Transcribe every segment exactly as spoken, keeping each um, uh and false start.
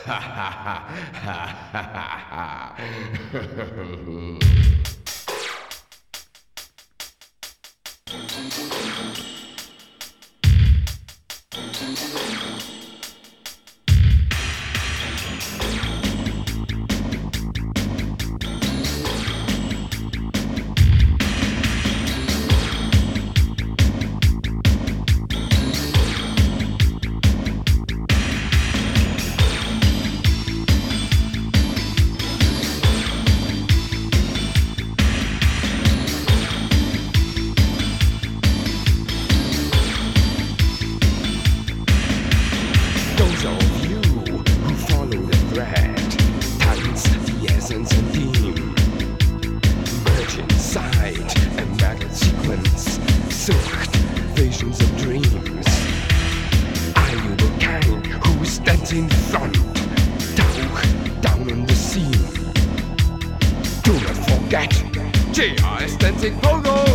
Those of you who follow the thread, tights the essence and theme, merge inside a metal sequence, sucht visions of dreams. Are you the kind who stands in front, tauch down in the scene? Do not forget, J I stands in Pogo.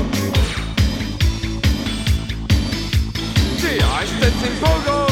J I stands in Pogo.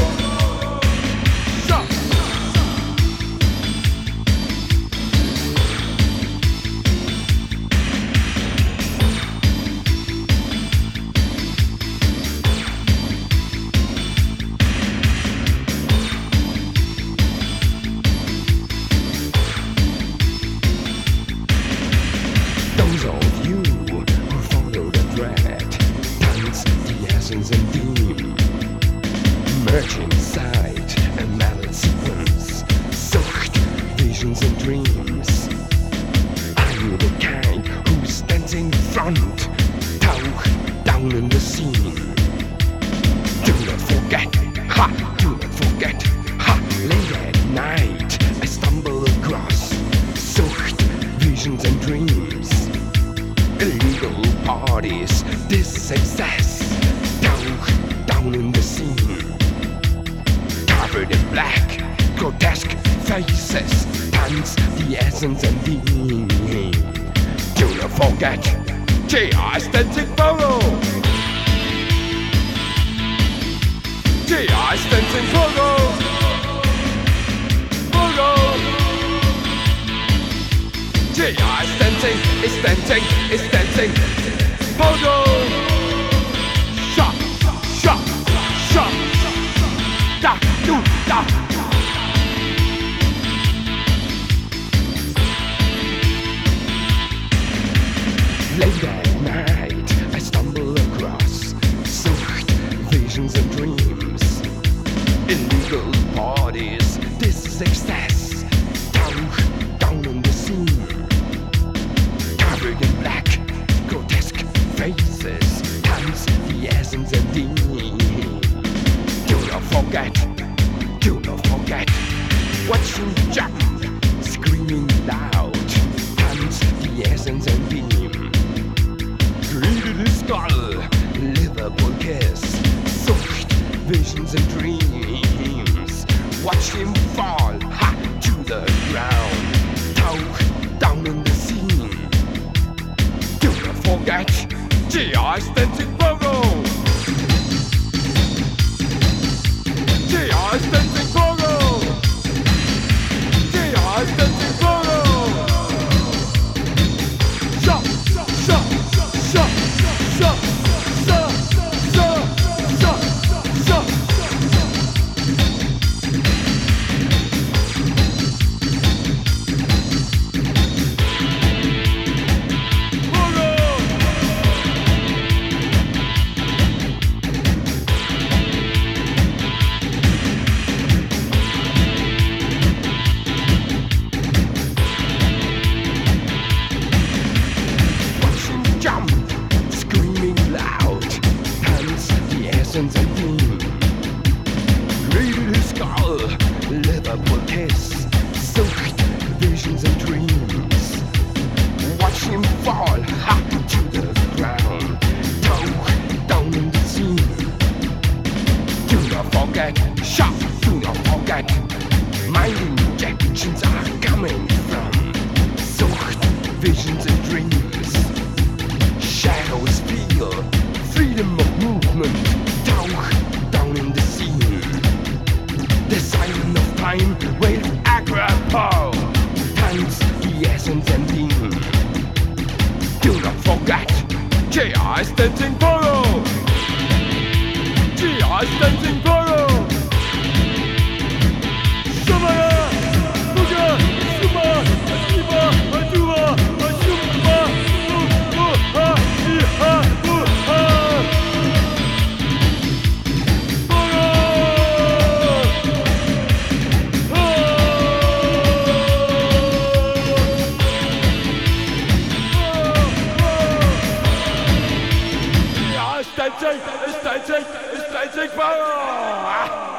Those of you who follow the thread, dance the essence and theme, merge inside a metal sequence, sucht visions and dreams. Are you the kind who stands in front, tauch down in the scene? Do not forget, ha, do not forget, ha, late at night I stumble across, sucht visions and dreams. Illegal parties, this success, tauch down in the scene. Covered in black, grotesque faces, dance the essence and theme. Do not forget, J I stands in Pogo. J I stands in Pogo. Pogo. J I standing, is dancing, is dancing. Pogo. Shot, shot, shot. Da, do, da. Late at night, I stumble across sucht visions and dreams. Illegal parties, this is excess. Tauch down in the scene. Covered in black, grotesque faces, dance the essence and theme. Do not forget, do not forget, watching jump, screaming loud, dance the essence and theme. Greeted his skull, Liverpool kiss, sucht visions and dreams. Watch him fall, ha, to the ground, tauch down in the scene. Do not forget, J I stands in Pogo. J I stands in Pogo. J I stands in Pogo. Shot, shot, shot, shot, shot, shot, shot, shot, shot. Jump, screaming loud, dance the essence and theme. Greeted his skull, Liverpool kiss, sucht visions and dreams. Watch him fall, ha, to the ground, tauch down in the scene. Do not forget, shot, do not forget, my injections are coming from sucht visions and dreams. Shadows feel freedom of movement, tauch down in the scene. The sign of time will G I dancing polo. G I dancing polo. Sumaya, Buga, Suma, Asiba, Adua, Ashuma, U, U, Ha, I, Ha, U, Ha. Polo. It's dancing, it's dancing, it's dancing fire!